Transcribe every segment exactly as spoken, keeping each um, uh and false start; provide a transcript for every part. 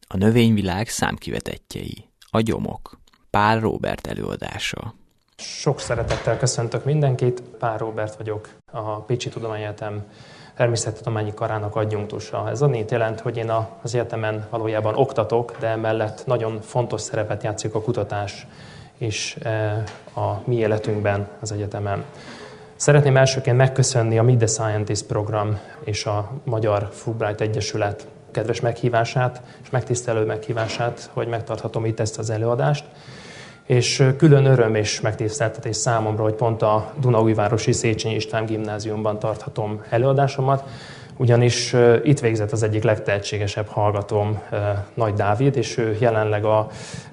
A növényvilág számkivetettjei, a gyomok. Pál Róbert előadása. Sok szeretettel köszöntök mindenkit, Pál Róbert vagyok, a Pécsi Tudományegyetem természettudományi karának adjunktusa. Ez annyit jelent, hogy én az egyetemen valójában oktatok, de emellett nagyon fontos szerepet játszik a kutatás is a mi életünkben az egyetemen. Szeretném elsőként megköszönni a Meet the Scientist program és a Magyar Fulbright Egyesület kedves meghívását és megtisztelő meghívását, hogy megtarthatom itt ezt az előadást. És külön öröm és megtiszteltetés számomra, hogy pont a Dunaújvárosi Széchenyi István Gimnáziumban tarthatom előadásomat, ugyanis itt végzett az egyik legtehetségesebb hallgatóm, Nagy Dávid, és ő jelenleg a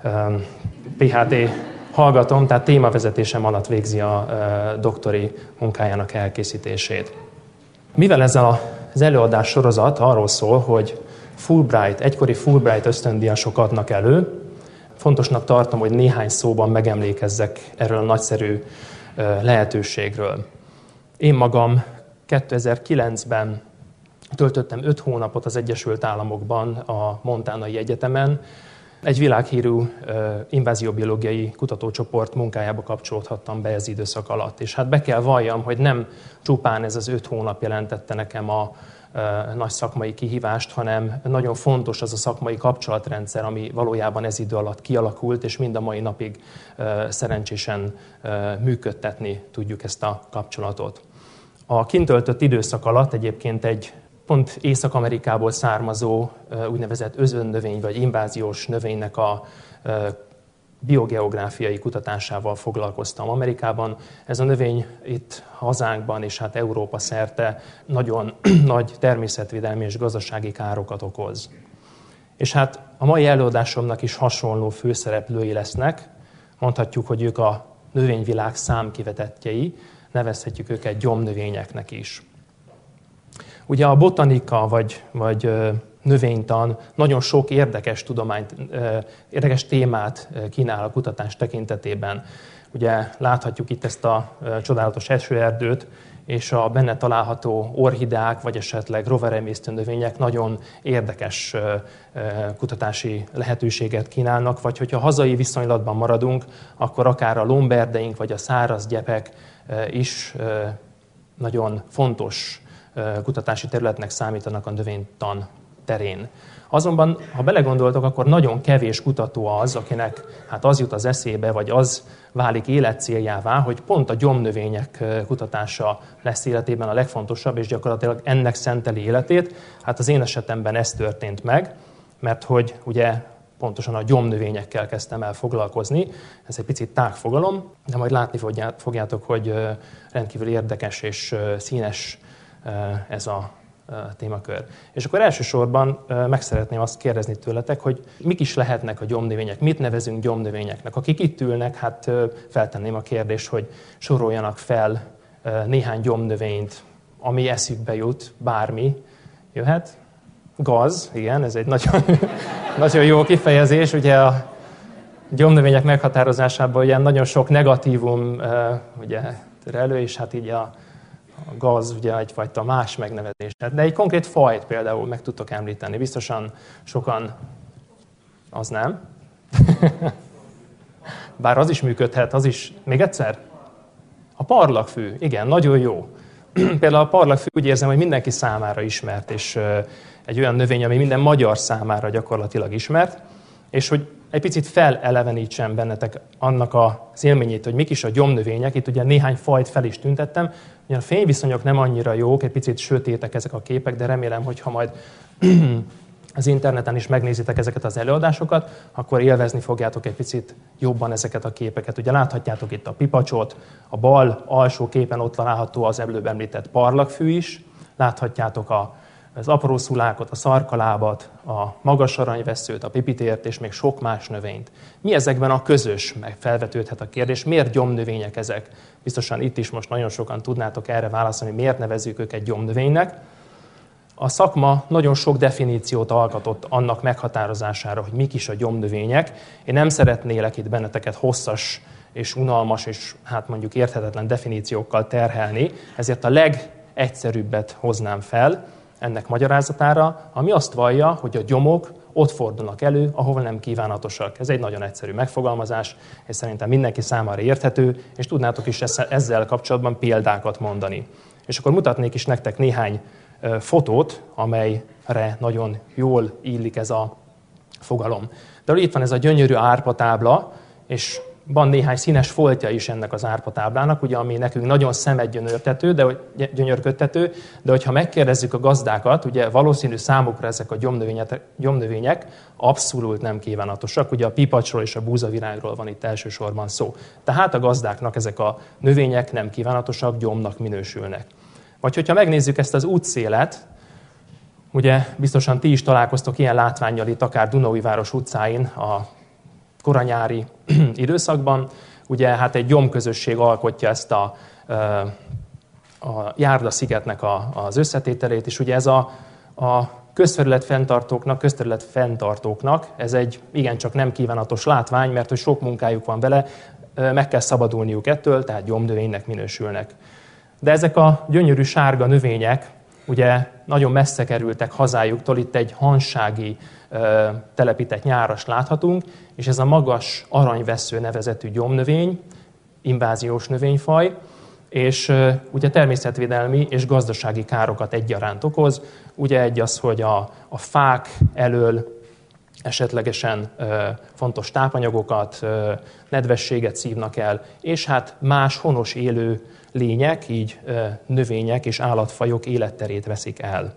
pé há dé hallgatóm, tehát témavezetésem alatt végzi a doktori munkájának elkészítését. Mivel ez az előadás sorozat arról szól, hogy Fulbright, egykori Fulbright ösztöndíjasok adnak elő, fontosnak tartom, hogy néhány szóban megemlékezzek erről a nagyszerű lehetőségről. Én magam kétezer-kilencben töltöttem öt hónapot az Egyesült Államokban, a Montanai Egyetemen. Egy világhírű invázióbiológiai kutatócsoport munkájába kapcsolódhattam be ez időszak alatt. És hát be kell valljam, hogy nem csupán ez az öt hónap jelentette nekem a nagy szakmai kihívást, hanem nagyon fontos az a szakmai kapcsolatrendszer, ami valójában ez idő alatt kialakult, és mind a mai napig szerencsésen működtetni tudjuk ezt a kapcsolatot. A kint töltött időszak alatt egyébként egy pont Észak-Amerikából származó úgynevezett özönnövény vagy inváziós növénynek a biogeográfiai kutatásával foglalkoztam Amerikában. Ez a növény itt hazánkban és hát Európa szerte nagyon nagy természetvédelmi és gazdasági károkat okoz. És hát a mai előadásomnak is hasonló főszereplői lesznek. Mondhatjuk, hogy ők a növényvilág számkivetettjei, nevezhetjük őket gyomnövényeknek is. Ugye a botanika vagy, vagy növénytan nagyon sok érdekes tudományt, érdekes témát kínál a kutatás tekintetében. Ugye láthatjuk itt ezt a csodálatos esőerdőt, és a benne található orchideák, vagy esetleg rovaremésztő növények nagyon érdekes kutatási lehetőséget kínálnak, vagy hogyha hazai viszonylatban maradunk, akkor akár a lomberdeink, vagy a száraz gyepek is nagyon fontos kutatási területnek számítanak a növénytan terén. Azonban, ha belegondoltok, akkor nagyon kevés kutató az, akinek hát az jut az eszébe, vagy az válik életcéljává, hogy pont a gyomnövények kutatása lesz életében a legfontosabb, és gyakorlatilag ennek szenteli életét. Hát az én esetemben ez történt meg, mert hogy ugye pontosan a gyomnövényekkel kezdtem el foglalkozni. Ez egy picit tág fogalom, de majd látni fogjátok, hogy rendkívül érdekes és színes ez a témakör. És akkor elsősorban meg szeretném azt kérdezni tőletek, hogy mik is lehetnek a gyomnövények, mit nevezünk gyomnövényeknek. Akik itt ülnek, hát feltenném a kérdést, hogy soroljanak fel néhány gyomnövényt, ami eszükbe jut, bármi jöhet. Gaz, igen, ez egy nagyon, nagyon jó kifejezés. Ugye a gyomnövények meghatározásában ugye nagyon sok negatívum ugye, elő, és hát így a A gaz ugye egyfajta más megnevezés. De egy konkrét fajt például meg tudtok említeni. Biztosan sokan az nem. Bár az is működhet, az is... Még egyszer? A parlagfű. Igen, nagyon jó. Például a parlagfű úgy érzem, hogy mindenki számára ismert, és egy olyan növény, ami minden magyar számára gyakorlatilag ismert, és hogy egy picit felelevenítsem bennetek annak az élményét, hogy mik is a gyomnövények. Itt ugye néhány fajt fel is tüntettem. Ugye a fényviszonyok nem annyira jók, egy picit sötétek ezek a képek, de remélem, hogy ha majd az interneten is megnézitek ezeket az előadásokat, akkor élvezni fogjátok egy picit jobban ezeket a képeket. Ugye láthatjátok itt a pipacsot, a bal alsó képen ott található az előbb említett parlagfű is, láthatjátok a az aprószulákot, a szarkalábat, a magas aranyvesszőt, a pipitért és még sok más növényt. Mi ezekben a közös? Meg felvetődhet a kérdés, miért gyomnövények ezek? Biztosan itt is most nagyon sokan tudnátok erre válaszolni, miért nevezzük őket gyomnövénynek. A szakma nagyon sok definíciót alkotott annak meghatározására, hogy mik is a gyomnövények. Én nem szeretnélek itt benneteket hosszas és unalmas és hát mondjuk érthetetlen definíciókkal terhelni, ezért a legegyszerűbbet hoznám fel ennek magyarázatára, ami azt vallja, hogy a gyomok ott fordulnak elő, ahol nem kívánatosak. Ez egy nagyon egyszerű megfogalmazás, és szerintem mindenki számára érthető, és tudnátok is ezzel kapcsolatban példákat mondani. És akkor mutatnék is nektek néhány fotót, amelyre nagyon jól illik ez a fogalom. De itt van ez a gyönyörű árpatábla, és van néhány színes foltja is ennek az árpatáblának, ugye, ami nekünk nagyon szemedgyönyörtető, de gyönyörködtető, de hogyha megkérdezzük a gazdákat, ugye valószínű számukra ezek a gyomnövények, gyomnövények abszolút nem kívánatosak. Ugye a pipacsról és a búzavirágról van itt elsősorban szó. Tehát a gazdáknak ezek a növények nem kívánatosak, gyomnak minősülnek. Vagy hogyha megnézzük ezt az útszélet, ugye biztosan ti is találkoztok ilyen látvánnyal itt, akár Dunaújváros utcáin a koranyári időszakban. Ugye hát egy gyomközösség alkotja ezt a, a Járda-szigetnek a, az összetételét, és ugye ez a, a közterület fenntartóknak, közterület fenntartóknak ez egy igencsak nem kívánatos látvány, mert hogy sok munkájuk van vele, meg kell szabadulniuk ettől, tehát gyomnövénynek minősülnek. De ezek a gyönyörű sárga növények ugye nagyon messze kerültek hazájuktól, itt egy hansági ö, telepített nyáras láthatunk, és ez a magas aranyvessző nevezetű gyomnövény, inváziós növényfaj, és ö, ugye természetvédelmi és gazdasági károkat egyaránt okoz. Ugye egy az, hogy a, a fák elől esetlegesen ö, fontos tápanyagokat, ö, nedvességet szívnak el, és hát más honos élő lények, így ö, növények és állatfajok életterét veszik el.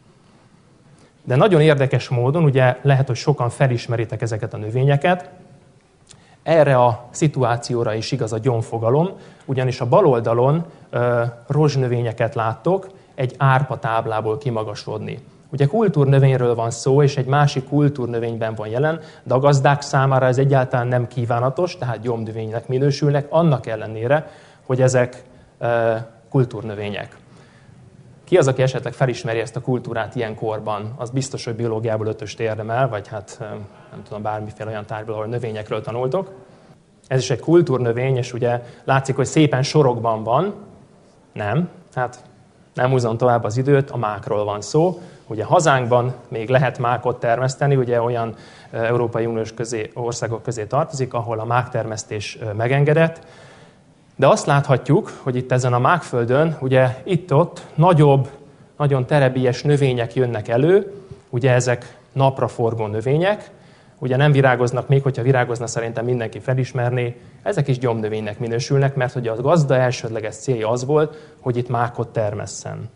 De nagyon érdekes módon, ugye lehet, hogy sokan felismeritek ezeket a növényeket, erre a szituációra is igaz a gyomfogalom, ugyanis a bal oldalon ö, rozsnövényeket láttok egy árpa táblából kimagasodni. Ugye kultúrnövényről van szó, és egy másik kultúrnövényben van jelen, de a gazdák számára ez egyáltalán nem kívánatos, tehát gyomnövénynek minősülnek, annak ellenére, hogy ezek e, kultúrnövények. Ki az, aki esetleg felismeri ezt a kultúrát ilyen korban? Az biztos, hogy biológiából ötöst érdemel, vagy hát nem tudom, bármiféle olyan tárgyból, ahol növényekről tanultok. Ez is egy kultúrnövény, és ugye látszik, hogy szépen sorokban van. Nem, hát nem húzom tovább az időt, a mákról van szó. Ugye hazánkban még lehet mákot termeszteni, ugye olyan Európai Uniós közé, országok közé tartozik, ahol a máktermesztés megengedett. De azt láthatjuk, hogy itt ezen a mákföldön, ugye itt-ott nagyobb, nagyon terebélyes növények jönnek elő, ugye ezek napraforgó növények, ugye nem virágoznak még, hogyha virágozna, szerintem mindenki felismerné, ezek is gyomnövénynek minősülnek, mert hogy a gazda elsődleges célja az volt, hogy itt mákot termesszen.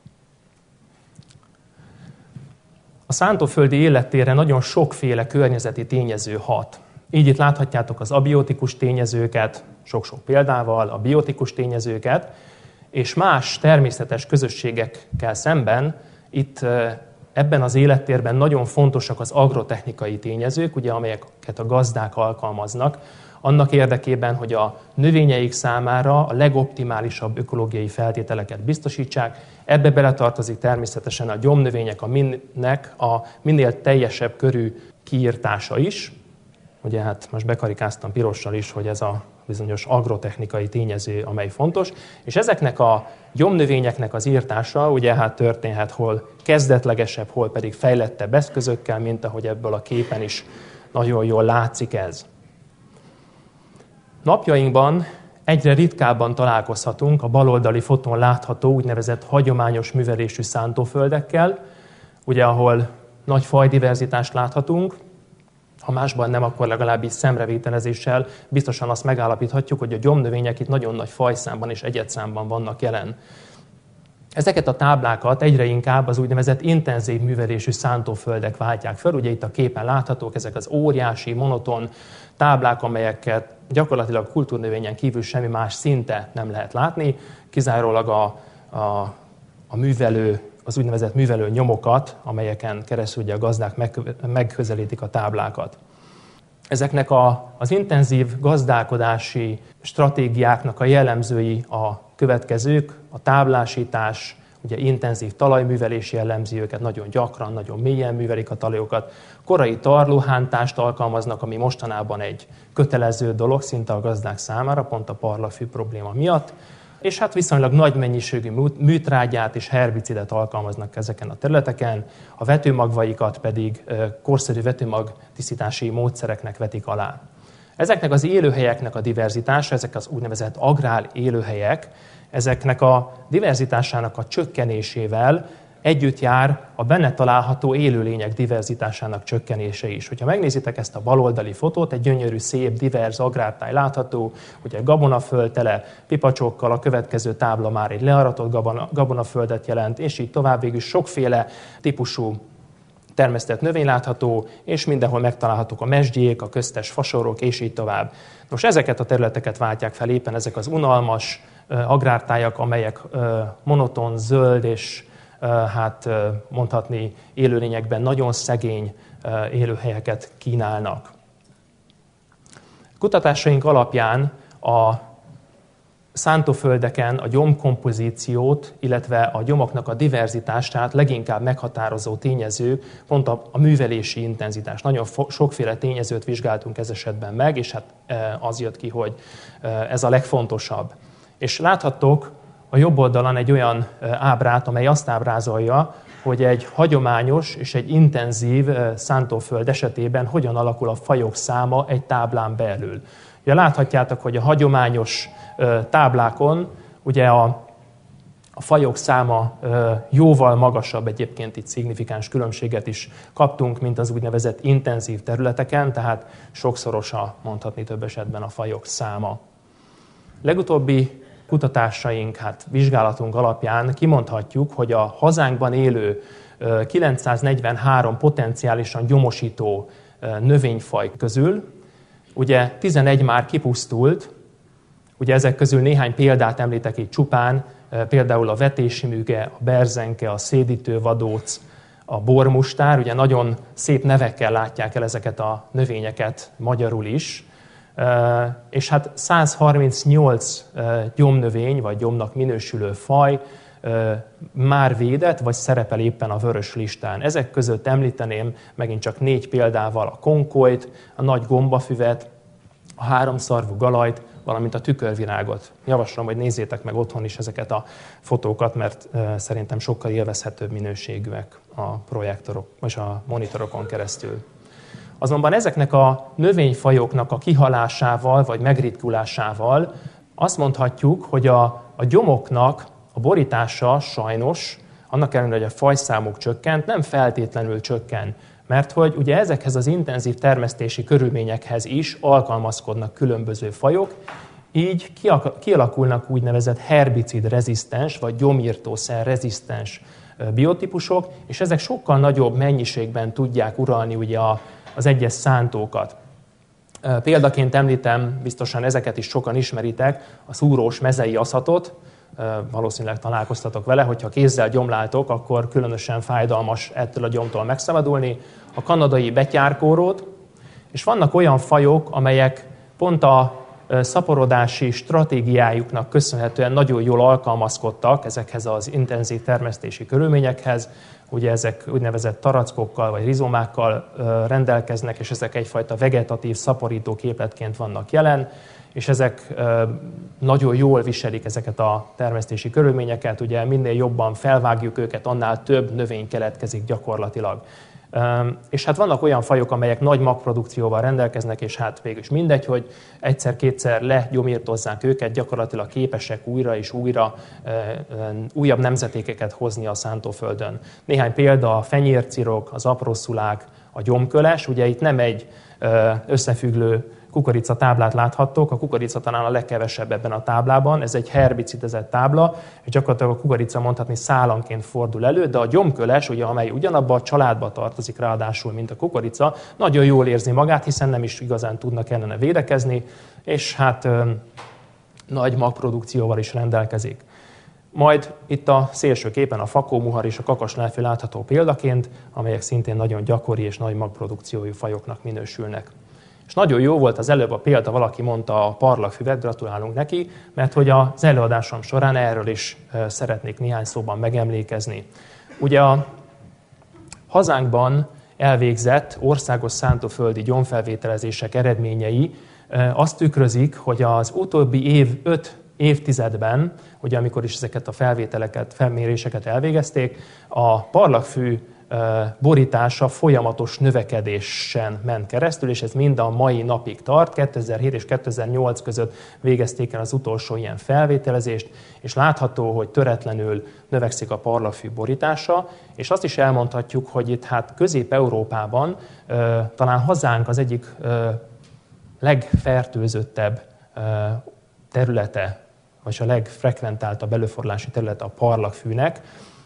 A szántóföldi élettérre nagyon sokféle környezeti tényező hat. Így itt láthatjátok az abiotikus tényezőket, sok-sok példával, a biotikus tényezőket, és más természetes közösségekkel szemben itt ebben az élettérben nagyon fontosak az agrotechnikai tényezők, ugye, amelyeket a gazdák alkalmaznak, annak érdekében, hogy a növényeik számára a legoptimálisabb ökológiai feltételeket biztosítsák. Ebbe beletartozik természetesen a gyomnövények, a minnek a minél teljesebb körű kiírtása is. Ugye hát most bekarikáztam pirossal is, hogy ez a bizonyos agrotechnikai tényező, amely fontos. És ezeknek a gyomnövényeknek az írtása ugye hát történhet hol kezdetlegesebb, hol pedig fejlettebb eszközökkel, mint ahogy ebből a képen is nagyon jól látszik ez. Napjainkban egyre ritkábban találkozhatunk a baloldali fotón látható úgynevezett hagyományos művelésű szántóföldekkel, ugye ahol nagy fajdiverzitást láthatunk, ha másban nem, akkor legalábbis szemrevételezéssel biztosan azt megállapíthatjuk, hogy a gyomnövények itt nagyon nagy fajszámban és egyedszámban vannak jelen. Ezeket a táblákat egyre inkább az úgynevezett intenzív művelésű szántóföldek váltják fel. Ugye itt a képen láthatók ezek az óriási, monoton táblák, amelyeket gyakorlatilag kultúrnövényen kívül semmi más szinte nem lehet látni. Kizárólag a, a, a művelő, az úgynevezett művelő nyomokat, amelyeken keresztül ugye a gazdák meg, megközelítik a táblákat. Ezeknek a, az intenzív gazdálkodási stratégiáknak a jellemzői a következők, a táblásítás, ugye intenzív talajművelés jellemzi őket, nagyon gyakran, nagyon mélyen művelik a talajokat. Korai tarlóhántást alkalmaznak, ami mostanában egy kötelező dolog szinte a gazdák számára, pont a parlafű probléma miatt. és hát viszonylag nagy mennyiségű műtrágyát és herbicidet alkalmaznak ezeken a területeken, a vetőmagvaikat pedig korszerű vetőmag tisztítási módszereknek vetik alá. Ezeknek az élőhelyeknek a diverzitása, ezek az úgynevezett agrár élőhelyek, ezeknek a diverzitásának a csökkenésével együtt jár a benne található élőlények diverzitásának csökkenése is. Hogyha megnézitek ezt a baloldali fotót, egy gyönyörű, szép, divers agrártáj látható, ugye gabonaföld tele pipacsokkal, a következő tábla már egy learatott gabona, gabonaföldet jelent, és így tovább végül sokféle típusú termesztett növény látható, és mindenhol megtalálhatók a mesdjék, a köztes fasorok, és így tovább. Nos, ezeket a területeket váltják fel éppen ezek az unalmas agrártájak, amelyek monoton, zöld és hát mondhatni élőlényekben nagyon szegény élőhelyeket kínálnak. Kutatásaink alapján a szántóföldeken a gyomkompozíciót, illetve a gyomoknak a diverzitását leginkább meghatározó tényező pont a, a művelési intenzitás. Nagyon fo- sokféle tényezőt vizsgáltunk ez esetben meg, és hát az jött ki, hogy ez a legfontosabb. És láthattok a jobb oldalon egy olyan ábrát, amely azt ábrázolja, hogy egy hagyományos és egy intenzív szántóföld esetében hogyan alakul a fajok száma egy táblán belül. Ugye láthatjátok, hogy a hagyományos táblákon ugye a, a fajok száma jóval magasabb, egyébként itt szignifikáns különbséget is kaptunk, mint az úgynevezett intenzív területeken, tehát sokszorosa, mondhatni több esetben a fajok száma. Legutóbbi kutatásaink, hát vizsgálatunk alapján kimondhatjuk, hogy a hazánkban élő kilencszáznegyvenhárom potenciálisan gyomosító növényfaj közül ugye tizenegy már kipusztult, ugye ezek közül néhány példát említek itt csupán, például a vetési müge, a berzenke, a szédítővadóc, a bormustár, ugye nagyon szép nevekkel látják el ezeket a növényeket magyarul is, és hát száz harmincnyolc gyomnövény, vagy gyomnak minősülő faj már védett, vagy szerepel éppen a vörös listán. Ezek között említeném megint csak négy példával a konkolyt, a nagy gombafüvet, a háromszarvú galajt, valamint a tükörvirágot. Javaslom, hogy nézzétek meg otthon is ezeket a fotókat, mert szerintem sokkal élvezhetőbb minőségűek a projektorok, vagy a monitorokon keresztül. Azonban ezeknek a növényfajoknak a kihalásával, vagy megritkulásával azt mondhatjuk, hogy a, a gyomoknak a borítása sajnos, annak ellenére, hogy a fajszámuk csökkent, nem feltétlenül csökken. Mert hogy ugye ezekhez az intenzív termesztési körülményekhez is alkalmazkodnak különböző fajok, így kialakulnak úgynevezett herbicid-rezisztens, vagy gyomírtószer-rezisztens biotípusok, és ezek sokkal nagyobb mennyiségben tudják uralni ugye a, az egyes szántókat. Példaként említem, biztosan ezeket is sokan ismeritek, a szúrós mezei aszatot, valószínűleg találkoztatok vele, hogyha kézzel gyomláltok, akkor különösen fájdalmas ettől a gyomtól megszabadulni. A kanadai betyárkórót, és vannak olyan fajok, amelyek pont a szaporodási stratégiájuknak köszönhetően nagyon jól alkalmazkodtak ezekhez az intenzív termesztési körülményekhez. Ugye ezek úgynevezett tarackokkal vagy rizomákkal rendelkeznek, és ezek egyfajta vegetatív szaporító képletként vannak jelen, és ezek nagyon jól viselik ezeket a termesztési körülményeket, ugye minél jobban felvágjuk őket, annál több növény keletkezik gyakorlatilag. És hát vannak olyan fajok, amelyek nagy magprodukcióval rendelkeznek, és hát végülis mindegy, hogy egyszer-kétszer legyomírtozzák őket, gyakorlatilag képesek újra és újra újabb nemzetékeket hozni a szántóföldön. Néhány példa: a fenyércirok, az aprószulák, a gyomköles, ugye itt nem egy összefüggő kukorica táblát láthattok, a kukorica talán a legkevesebb ebben a táblában, ez egy herbicidezett tábla, és gyakorlatilag a kukorica mondhatni szálanként fordul elő, de a gyomköles, ugye, amely ugyanabban a családba tartozik ráadásul, mint a kukorica, nagyon jól érzi magát, hiszen nem is igazán tudnak ellene védekezni, és hát ö, nagy magprodukcióval is rendelkezik. Majd itt a szélső képen a fakómuhar és a kakaslájfű látható példaként, amelyek szintén nagyon gyakori és nagy magprodukciójú fajoknak minősülnek. És nagyon jó volt az előbb a példa, valaki mondta a parlagfüvet, gratulálunk neki, mert hogy az előadásom során erről is szeretnék néhány szóban megemlékezni. Ugye a hazánkban elvégzett országos szántóföldi gyomfelvételezések eredményei azt tükrözik, hogy az utóbbi év öt évtizedben, ugye amikor is ezeket a felvételeket, felméréseket elvégezték, a parlagfű borítása folyamatos növekedésen ment keresztül, és ez mind a mai napig tart. kétezer-hét és kétezer-nyolc között végezték el az utolsó ilyen felvételezést, és látható, hogy töretlenül növekszik a parlagfű borítása, és azt is elmondhatjuk, hogy itt hát Közép-Európában talán hazánk az egyik legfertőzöttebb területe, vagy a legfrekventáltabb előfordulási területe a parlagfűnek.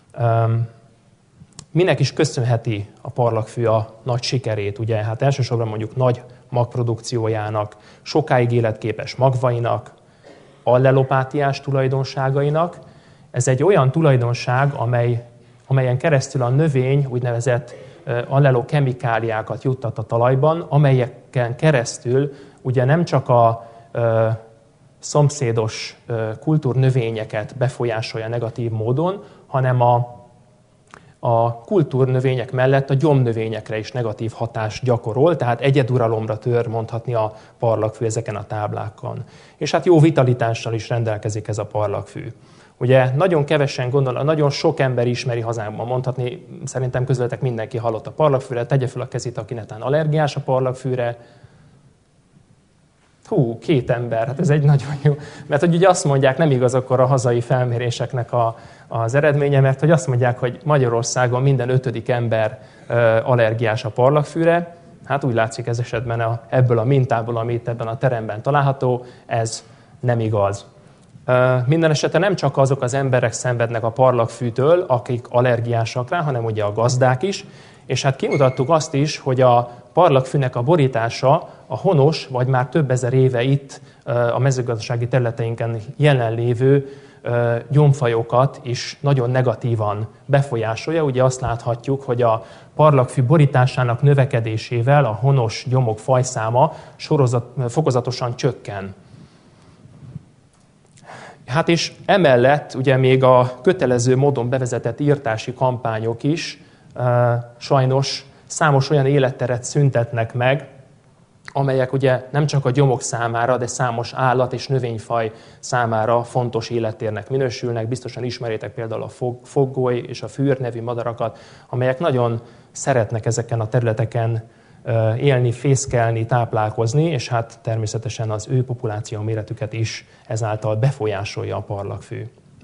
Minek is köszönheti a parlagfű a nagy sikerét? Ugye, hát elsősorban mondjuk nagy magprodukciójának, sokáig életképes magvainak, allelopátiás tulajdonságainak. Ez egy olyan tulajdonság, amely, amelyen keresztül a növény úgynevezett allelokemikáliákat juttat a talajban, amelyeken keresztül ugye nem csak a ö, szomszédos ö, kultúrnövényeket befolyásolja negatív módon, hanem a a kultúrnövények mellett a gyomnövényekre is negatív hatást gyakorol, tehát egyeduralomra tör mondhatni a parlagfű ezeken a táblákon. És hát jó vitalitással is rendelkezik ez a parlagfű. Ugye nagyon kevesen gondol, nagyon sok ember ismeri hazánkban, mondhatni, szerintem közületek mindenki hallott a parlagfűre, tegye fel a kezét, aki netán allergiás a parlagfűre. Hú, két ember, hát ez egy nagyon jó. Mert hogy ugye azt mondják, nem igaz akkor a hazai felméréseknek a, az eredménye, mert hogy azt mondják, hogy Magyarországon minden ötödik ember allergiás a parlagfűre. Hát úgy látszik ez esetben a, ebből a mintából, ami itt ebben a teremben található, ez nem igaz. Minden esetre nem csak azok az emberek szenvednek a parlagfűtől, akik allergiásak rá, hanem ugye a gazdák is, és hát kimutattuk azt is, hogy a parlagfűnek a borítása a honos, vagy már több ezer éve itt a mezőgazdasági területeinken jelenlévő gyomfajokat is nagyon negatívan befolyásolja. Ugye azt láthatjuk, hogy a parlagfű borításának növekedésével a honos gyomok fajszáma sorozat, fokozatosan csökken. Hát és emellett ugye még a kötelező módon bevezetett írtási kampányok is sajnos számos olyan életteret szüntetnek meg, amelyek ugye nem csak a gyomok számára, de számos állat és növényfaj számára fontos élettérnek minősülnek. Biztosan ismeritek például a fog, foggoly és a fűr nevű madarakat, amelyek nagyon szeretnek ezeken a területeken élni, fészkelni, táplálkozni, és hát természetesen az ő populáció méretüket is ezáltal befolyásolja a parlagfű.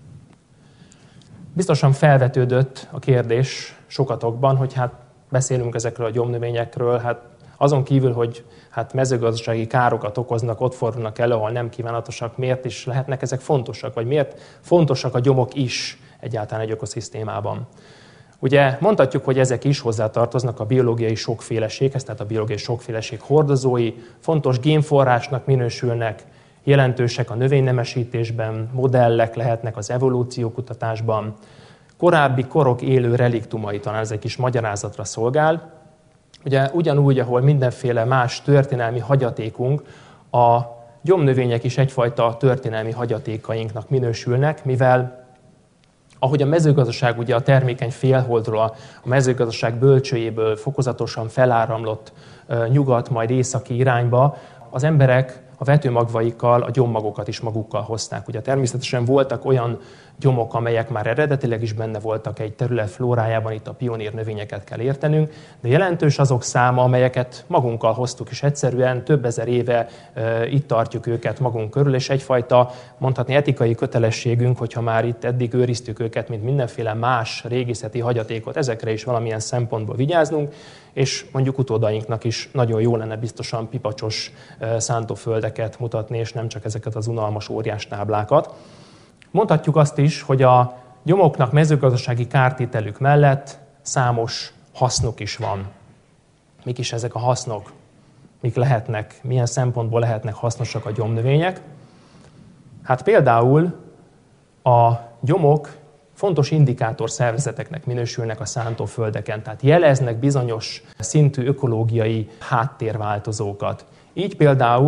Biztosan felvetődött a kérdés sokatokban, hogy hát beszélünk ezekről a gyomnövényekről, hát azon kívül, hogy hát mezőgazdasági károkat okoznak, ott fordulnak elő, ahol nem kívánatosak, miért is lehetnek ezek fontosak, vagy miért fontosak a gyomok is egyáltalán egy ökoszisztémában. Ugye mondhatjuk, hogy ezek is hozzátartoznak a biológiai sokféleséghez, tehát a biológiai sokféleség hordozói, fontos génforrásnak minősülnek, jelentősek a növénynemesítésben, modellek lehetnek az evolúciókutatásban, korábbi korok élő reliktumai, talán ez egy kis magyarázatra szolgál. Ugye ugyanúgy, ahol mindenféle más történelmi hagyatékunk, a gyomnövények is egyfajta történelmi hagyatékainknak minősülnek, mivel ahogy a mezőgazdaság ugye a termékeny félholdról, a mezőgazdaság bölcsőjéből fokozatosan feláramlott nyugat, majd északi irányba, az emberek a vetőmagvaikkal a gyommagokat is magukkal hozták. Ugye természetesen voltak olyan gyomok, amelyek már eredetileg is benne voltak egy terület flórájában, itt a pionír növényeket kell értenünk, de jelentős azok száma, amelyeket magunkkal hoztuk, és egyszerűen több ezer éve e, itt tartjuk őket magunk körül, és egyfajta, mondhatni etikai kötelességünk, hogyha már itt eddig őriztük őket, mint mindenféle más régészeti hagyatékot, ezekre is valamilyen szempontból vigyáznunk, és mondjuk utódainknak is nagyon jó lenne biztosan pipacsos e, szántóföldeket mutatni, és nem csak ezeket az unalmas óriás táblákat. Mondhatjuk azt is, hogy a gyomoknak mezőgazdasági kártételük mellett számos hasznuk is van. Mik is ezek a hasznok? Mik lehetnek, milyen szempontból lehetnek hasznosak a gyomnövények? Hát például a gyomok fontos indikátor szervezeteknek minősülnek a szántóföldeken, tehát jeleznek bizonyos szintű ökológiai háttérváltozókat. Így például,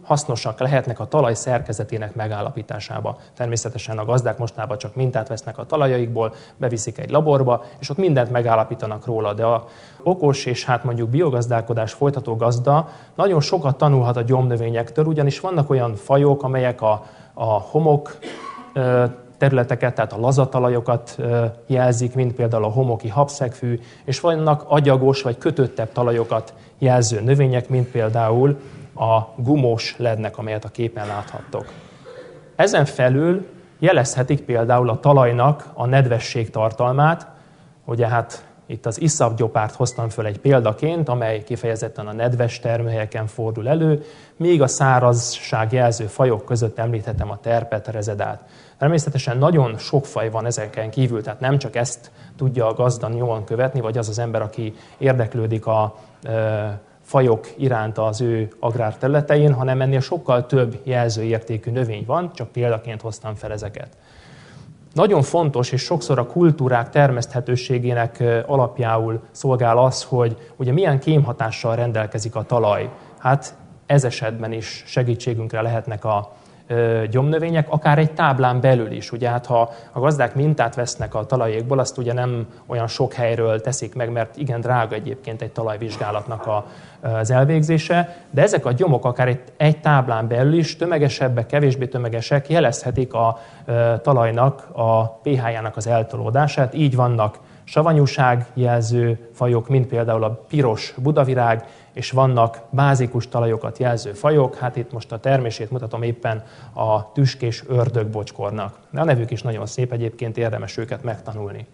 hasznosak lehetnek a talaj szerkezetének megállapításába. Természetesen a gazdák mostában csak mintát vesznek a talajaikból, beviszik egy laborba, és ott mindent megállapítanak róla. De a okos és hát mondjuk biogazdálkodás folytató gazda nagyon sokat tanulhat a gyomnövényektől, ugyanis vannak olyan fajok, amelyek a, a homok területeket, tehát a lazatalajokat jelzik, mint például a homoki habszegfű, és vannak agyagos vagy kötöttebb talajokat jelző növények, mint például a gumós lednek, amelyet a képen láthattok. Ezen felül jelezhetik például a talajnak a nedvesség tartalmát, ugye hát itt az iszapgyopárt hoztam föl egy példaként, amely kifejezetten a nedves termőhelyeken fordul elő, míg a szárazság jelző fajok között említhetem a terpet, rezedát. Természetesen nagyon sok faj van ezeken kívül, tehát nem csak ezt tudja a gazda jól követni, vagy az az ember, aki érdeklődik a e, fajok iránt az ő agrárterületein, hanem ennél sokkal több jelzőértékű növény van, csak példaként hoztam fel ezeket. Nagyon fontos, és sokszor a kultúrák termeszthetőségének alapjául szolgál az, hogy ugye milyen kémhatással rendelkezik a talaj. Hát ez esetben is segítségünkre lehetnek a gyomnövények, akár egy táblán belül is. Ugye hát ha a gazdák mintát vesznek a talajékból, azt ugye nem olyan sok helyről teszik meg, mert igen drága egyébként egy talajvizsgálatnak a, az elvégzése, de ezek a gyomok akár egy, egy táblán belül is tömegesebbek, kevésbé tömegesek, jelezhetik a e, talajnak a pé há-jának az eltolódását. Így vannak savanyúság jelző fajok, mint például a piros budavirág, és vannak bázikus talajokat jelző fajok, hát itt most a termését mutatom éppen a tüskés ördögbocskornak. De a nevük is nagyon szép, egyébként érdemes őket megtanulni.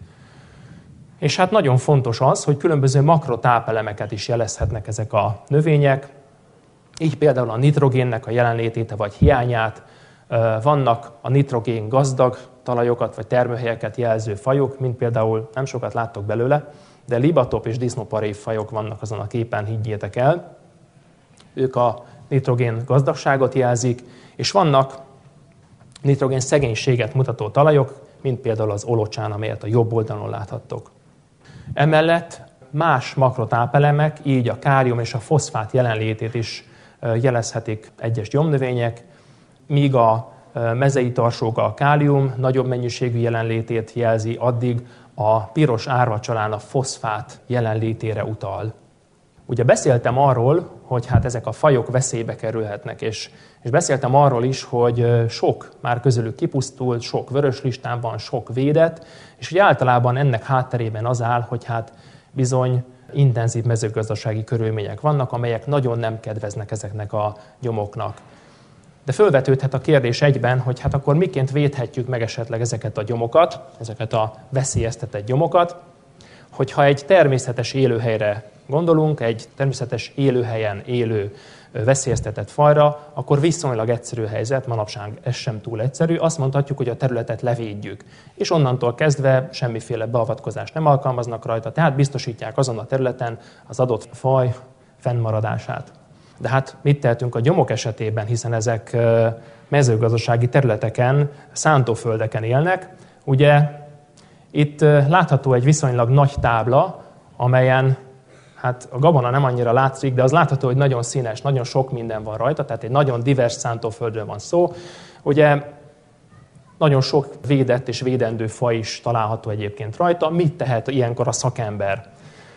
És hát nagyon fontos az, hogy különböző makrotápelemeket is jelezhetnek ezek a növények, így például a nitrogénnek a jelenlétét vagy hiányát, vannak a nitrogén gazdag talajokat vagy termőhelyeket jelző fajok, mint például, nem sokat láttok belőle, de libatop és disznóparév fajok vannak azon a képen, higgyétek el. Ők a nitrogén gazdagságot jelzik, és vannak nitrogén szegénységet mutató talajok, mint például az olocsán, amelyet a jobb oldalon láthattok. Emellett más makrotápelemek, így a kálium és a foszfát jelenlétét is jelezhetik egyes gyomnövények, míg a mezei tarsóga a kálium nagyobb mennyiségű jelenlétét jelzi, addig a piros árvacsalán a foszfát jelenlétére utal. Ugye beszéltem arról, hogy hát ezek a fajok veszélybe kerülhetnek, és, és beszéltem arról is, hogy sok már közülük kipusztult, sok vörös listán van, sok védett, és ugye általában ennek hátterében az áll, hogy hát bizony intenzív mezőgazdasági körülmények vannak, amelyek nagyon nem kedveznek ezeknek a gyomoknak. De fölvetődhet a kérdés egyben, hogy hát akkor miként védhetjük meg esetleg ezeket a gyomokat, ezeket a veszélyeztetett gyomokat, hogyha egy természetes élőhelyre gondolunk, egy természetes élőhelyen élő veszélyeztetett fajra, akkor viszonylag egyszerű helyzet, manapság ez sem túl egyszerű, azt mondhatjuk, hogy a területet levédjük. És onnantól kezdve semmiféle beavatkozást nem alkalmaznak rajta, tehát biztosítják azon a területen az adott faj fennmaradását. De hát mit tehetünk a gyomok esetében, hiszen ezek mezőgazdasági területeken, szántóföldeken élnek. Ugye itt látható egy viszonylag nagy tábla, amelyen hát a gabona nem annyira látszik, de az látható, hogy nagyon színes, nagyon sok minden van rajta, tehát egy nagyon divers szántóföldről van szó. Ugye nagyon sok védett és védendő faj is található egyébként rajta. Mit tehet ilyenkor a szakember?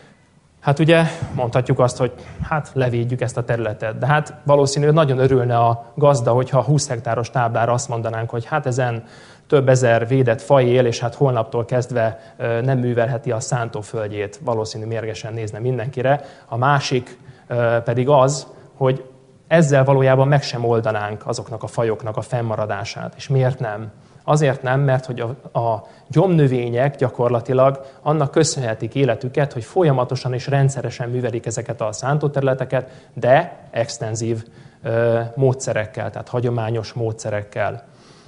Hát ugye mondhatjuk azt, hogy hát levédjük ezt a területet, de hát valószínűleg nagyon örülne a gazda, hogyha húsz hektáros táblára azt mondanánk, hogy hát ezen több ezer védett faj él, és hát holnaptól kezdve nem művelheti a szántóföldjét, valószínű mérgesen nézne mindenkire. A másik pedig az, hogy ezzel valójában meg sem oldanánk azoknak a fajoknak a fennmaradását. És miért nem? Azért nem, mert hogy a, a gyomnövények gyakorlatilag annak köszönhetik életüket, hogy folyamatosan és rendszeresen művelik ezeket a szántóterületeket, de extenzív ö, módszerekkel, tehát hagyományos módszerekkel.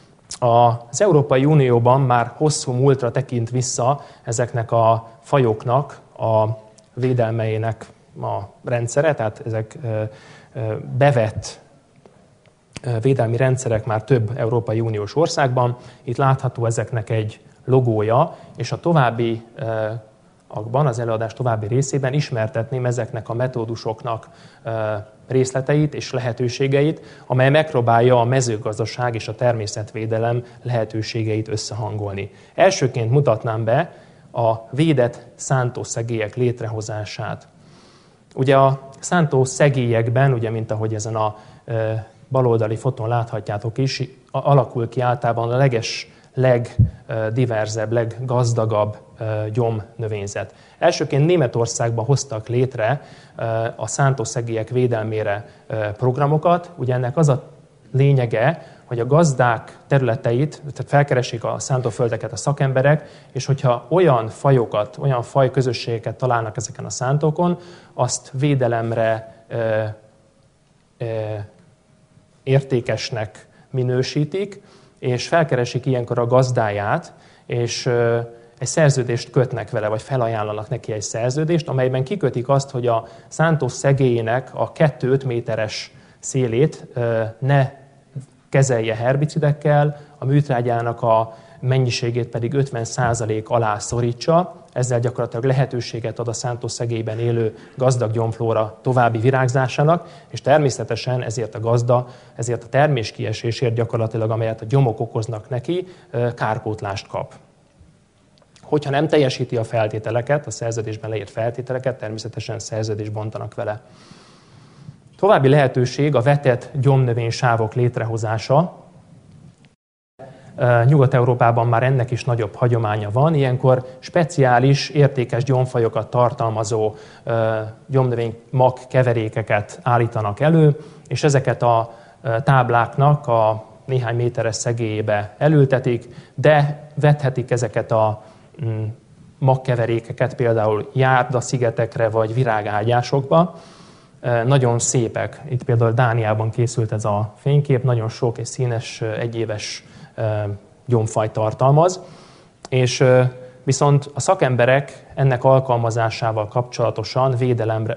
Az Európai Unióban már hosszú múltra tekint vissza ezeknek a fajoknak a védelmeinek a rendszere, tehát ezek ö, ö, bevett védelmi rendszerek már több Európai Uniós országban. Itt látható ezeknek egy logója, és a további az előadás további részében ismertetném ezeknek a metódusoknak részleteit és lehetőségeit, amely megpróbálja a mezőgazdaság és a természetvédelem lehetőségeit összehangolni. Elsőként mutatnám be a védett szántószegélyek létrehozását. Ugye a szántószegélyekben, ugye mint ahogy ezen a baloldali fotón láthatjátok is, alakul ki általában a leges, legdiverzebb, leggazdagabb gyomnövényzet. Elsőként Németországban hoztak létre a szántószegélyek védelmére programokat. Ugye ennek az a lényege, hogy a gazdák területeit, tehát felkeresik a szántóföldeket a szakemberek, és hogyha olyan fajokat, olyan fajközösségeket találnak ezeken a szántókon, azt védelemre e, e, értékesnek minősítik, és felkeresik ilyenkor a gazdáját, és e, egy szerződést kötnek vele, vagy felajánlanak neki egy szerződést, amelyben kikötik azt, hogy a szántó szegélyének a kettő-öt méteres szélét e, ne kezelje herbicidekkel, a műtrágyának a mennyiségét pedig ötven százalék alá szorítsa, ezzel gyakorlatilag lehetőséget ad a szántószegélyben élő gazdag gyomflóra további virágzásának, és természetesen ezért a gazda, ezért a terméskiesésért gyakorlatilag, amelyet a gyomok okoznak neki, kárpótlást kap. Hogyha nem teljesíti a feltételeket, a szerződésben leírt feltételeket, természetesen szerződést bontanak vele. További lehetőség a vetett gyomnövénysávok létrehozása. Nyugat-Európában már ennek is nagyobb hagyománya van. Ilyenkor speciális, értékes gyomfajokat tartalmazó gyomnövénymag keverékeket állítanak elő, és ezeket a tábláknak a néhány méteres szegélyébe elültetik, de vethetik ezeket a magkeverékeket például járdaszigetekre vagy virágágyásokba. Nagyon szépek. Itt például Dániában készült ez a fénykép, nagyon sok és színes egyéves gyomfaj tartalmaz, és viszont a szakemberek ennek alkalmazásával kapcsolatosan védelemre,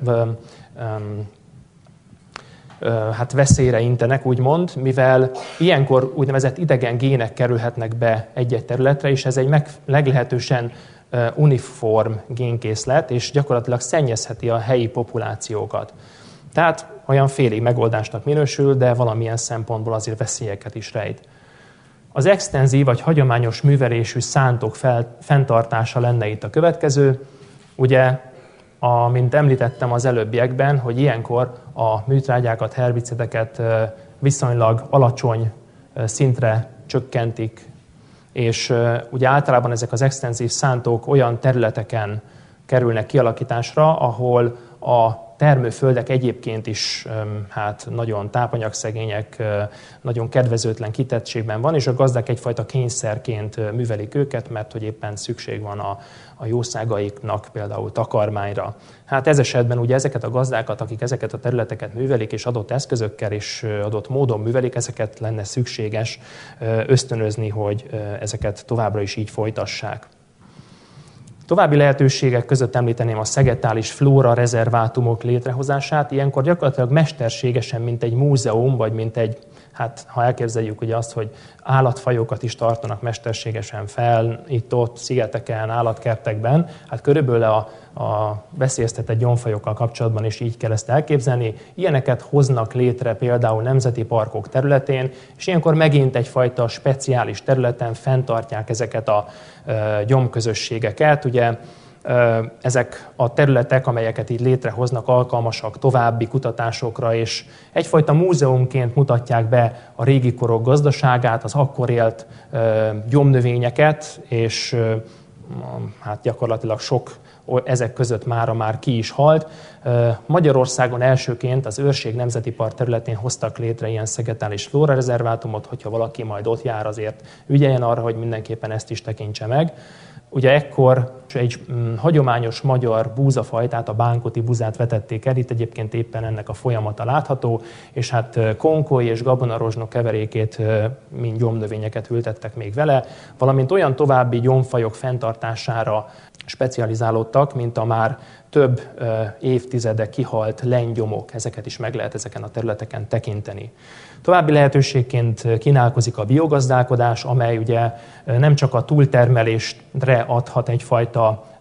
hát veszélyre intenek, úgymond, mivel ilyenkor úgynevezett idegen gének kerülhetnek be egy-egy területre, és ez egy meglehetősen uniform génkészlet, és gyakorlatilag szennyezheti a helyi populációkat. Tehát olyan félig megoldásnak minősül, de valamilyen szempontból azért veszélyeket is rejt. Az extenzív vagy hagyományos művelésű szántók fel, fenntartása lenne itt a következő. Ugye, a, mint említettem az előbbiekben, hogy ilyenkor a műtrágyákat, herbicideket viszonylag alacsony szintre csökkentik, és ugye általában ezek az extenzív szántók olyan területeken kerülnek kialakításra, ahol a termőföldek egyébként is hát nagyon tápanyagszegények, nagyon kedvezőtlen kitettségben van, és a gazdák egyfajta kényszerként művelik őket, mert hogy éppen szükség van a, a jószágaiknak például takarmányra. Hát ez esetben ugye ezeket a gazdákat, akik ezeket a területeket művelik, és adott eszközökkel és adott módon művelik, ezeket lenne szükséges ösztönözni, hogy ezeket továbbra is így folytassák. További lehetőségek között említeném a szegetális flóra rezervátumok létrehozását. Ilyenkor gyakorlatilag mesterségesen, mint egy múzeum, vagy mint egy, hát ha elképzeljük ugye azt, hogy állatfajokat is tartanak mesterségesen fel, itt-ott, szigeteken, állatkertekben, hát körülbelül a, a veszélyeztetett gyomfajokkal kapcsolatban is így kell ezt elképzelni. Ilyeneket hoznak létre például nemzeti parkok területén, és ilyenkor megint egyfajta speciális területen fenntartják ezeket a e, gyomközösségeket. Ugye e, ezek a területek, amelyeket így létrehoznak, alkalmasak további kutatásokra, és egyfajta múzeumként mutatják be a régi korok gazdaságát, az akkor élt e, gyomnövényeket, és e, hát gyakorlatilag sok ezek között mára már ki is halt. Magyarországon elsőként az Őrség Nemzeti Park területén hoztak létre ilyen szegetális flóra rezervátumot, hogyha valaki majd ott jár, azért ügyeljen arra, hogy mindenképpen ezt is tekintse meg. Ugye ekkor egy hagyományos magyar búzafajtát, a bánkoti búzát vetették el, itt egyébként éppen ennek a folyamata látható, és hát konkoly és gabonarozsnok keverékét, mint gyomnövényeket ültettek még vele, valamint olyan további gyomfajok fenntartására specializálódtak, mint a már több évtizede kihalt lengyomok, ezeket is meg lehet ezeken a területeken tekinteni. További lehetőségként kínálkozik a biogazdálkodás, amely ugye nem csak a túltermelésre adhat egyfajta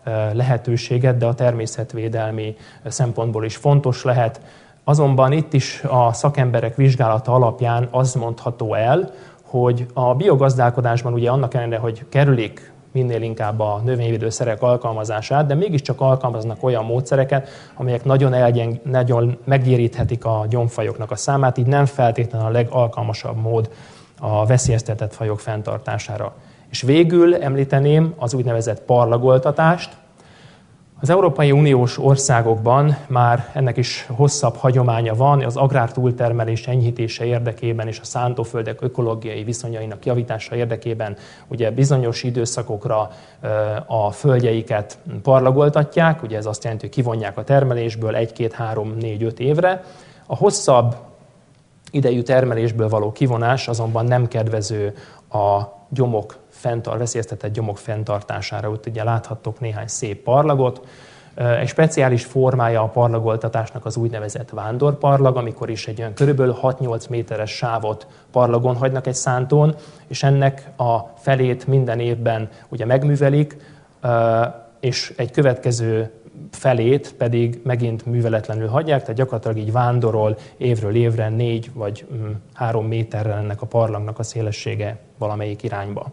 lehetőséget, de a természetvédelmi szempontból is fontos lehet. Azonban itt is a szakemberek vizsgálata alapján az mondható el, hogy a biogazdálkodásban ugye annak ellenére, hogy kerülik minél inkább a növényvédőszerek alkalmazását, de mégiscsak alkalmaznak olyan módszereket, amelyek nagyon, elgyeng, nagyon meggyéríthetik a gyomfajoknak a számát, így nem feltétlenül a legalkalmasabb mód a veszélyeztetett fajok fenntartására. És végül említeném az úgynevezett parlagoltatást. Az Európai Uniós országokban már ennek is hosszabb hagyománya van, az agrártúltermelés enyhítése érdekében és a szántóföldek ökológiai viszonyainak javítása érdekében ugye bizonyos időszakokra a földjeiket parlagoltatják, ugye ez azt jelenti, hogy kivonják a termelésből egy, két, három, négy, öt évre. A hosszabb idejű termelésből való kivonás azonban nem kedvező a gyomok fenntart, veszélyeztetett gyomok fenntartására. Ott ugye láthattok néhány szép parlagot. Egy speciális formája a parlagoltatásnak az úgynevezett vándorparlag, amikor is egy olyan körülbelül hat-nyolc méteres sávot parlagon hagynak egy szántón, és ennek a felét minden évben ugye megművelik, és egy következő felét pedig megint műveletlenül hagyják, tehát gyakorlatilag így vándorol évről évre négy vagy három méterrel ennek a parlagnak a szélessége valamelyik irányba.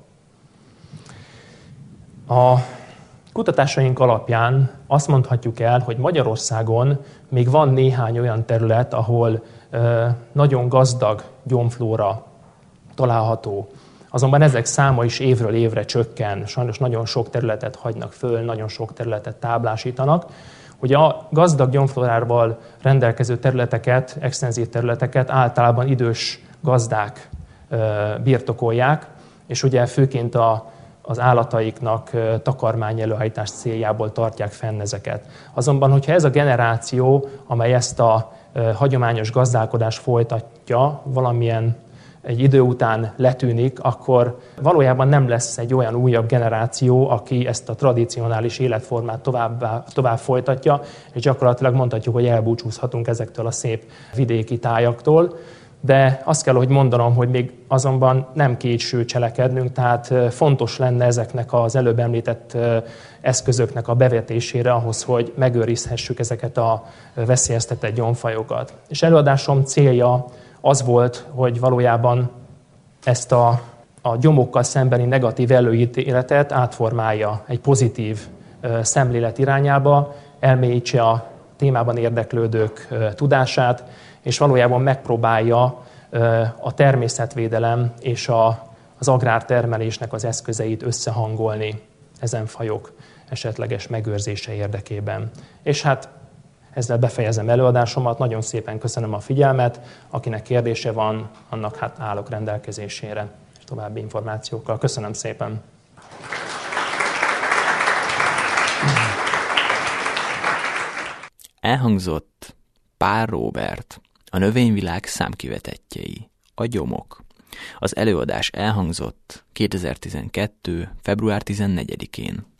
A kutatásaink alapján azt mondhatjuk el, hogy Magyarországon még van néhány olyan terület, ahol nagyon gazdag gyomflóra található. Azonban ezek száma is évről évre csökken. Sajnos nagyon sok területet hagynak föl, nagyon sok területet táblásítanak. Ugye a gazdag gyomflórával rendelkező területeket, extenzív területeket általában idős gazdák birtokolják, és ugye főként a az állataiknak takarmány előállítás céljából tartják fenn ezeket. Azonban, hogyha ez a generáció, amely ezt a hagyományos gazdálkodást folytatja, valamilyen egy idő után letűnik, akkor valójában nem lesz egy olyan újabb generáció, aki ezt a tradicionális életformát tovább, tovább folytatja, és gyakorlatilag mondhatjuk, hogy elbúcsúzhatunk ezektől a szép vidéki tájaktól. De azt kell, hogy mondanom, hogy még azonban nem késő cselekednünk, tehát fontos lenne ezeknek az előbb említett eszközöknek a bevetésére ahhoz, hogy megőrizhessük ezeket a veszélyeztetett gyomfajokat. És előadásom célja az volt, hogy valójában ezt a, a gyomokkal szembeni negatív előítéletet átformálja egy pozitív szemlélet irányába, elmélyítse a témában érdeklődők tudását, és valójában megpróbálja a természetvédelem és a, az agrártermelésnek az eszközeit összehangolni ezen fajok esetleges megőrzése érdekében. És hát ezzel befejezem előadásomat, nagyon szépen köszönöm a figyelmet, akinek kérdése van, annak hát állok rendelkezésére, és további információkkal. Köszönöm szépen! Elhangzott Pál Róbert, a növényvilág számkivetettjei, a gyomok. Az előadás elhangzott kétezer-tizenkettő. február tizennegyedikén.